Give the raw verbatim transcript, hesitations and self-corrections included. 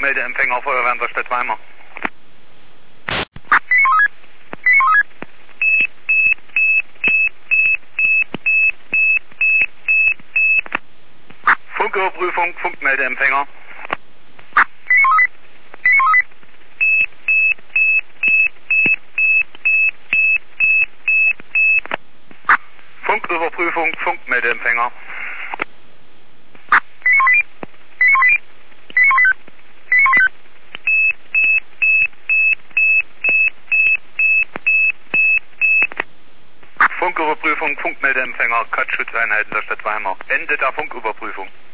Funkmeldeempfänger Feuerwehr Stadt Weimar. Funküberprüfung, Funkmeldeempfänger. Funküberprüfung, Funkmeldeempfänger. Funküberprüfung, Funkmeldeempfänger, Katzschutzeinheiten der Stadt Weimar. Ende der Funküberprüfung.